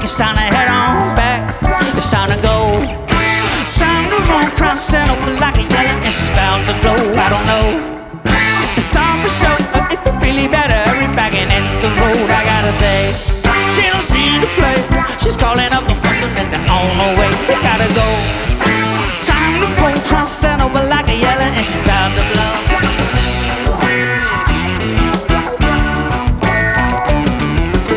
It's time to head on back. It's time to go. Time to run across and open like a yellow. It's about to blow.